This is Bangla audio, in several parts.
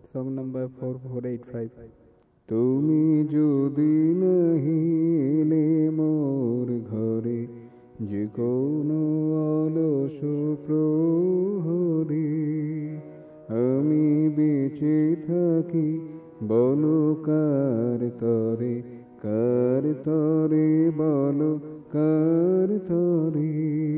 Song number 4485। তুমি যদি নাহিলে মোর ঘরে, যে কোনো অলস প্রহরে, আমি বেঁচে থাকি বলো কার তরে, কার তরে বলো কার তরে।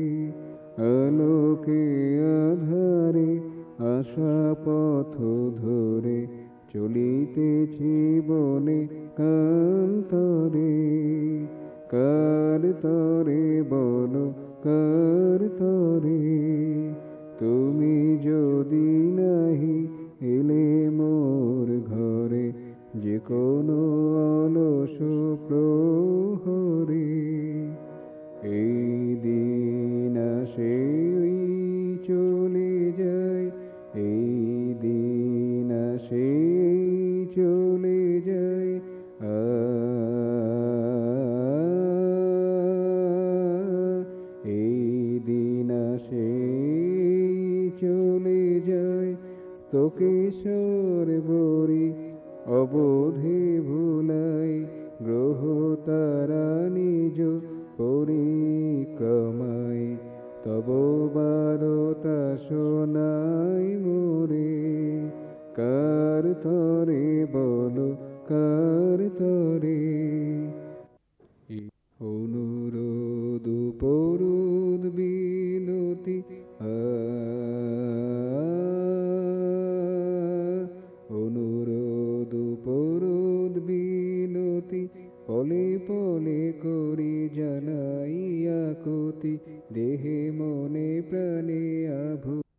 আলোকে আধারে আশা পথ ধরে, চলিতেছি বনে কান্তরে, কার তরে বলো কার তরে। তুমি যদি নাহি এলে মোর ঘরে, যে কোনো অলস প্রহরে, এই দিন আসে চলে যায়, এই দিন আসে চলে যায়। এই দিন আসে চলে যায়। স্তকেশর বরি অবোধে ভুলাই, গ্রহ তারা নিজ পরিক্রমায়, তব বারতা শোনাই মোরে, কার তরে বলো কার তরে। অনুরোধ উপরোধ বিনতি অনুরোধ উপরোধ বিনতি, পলে পলে করি জানাইয়া কতি, দেহে মনে প্রাণে আভু।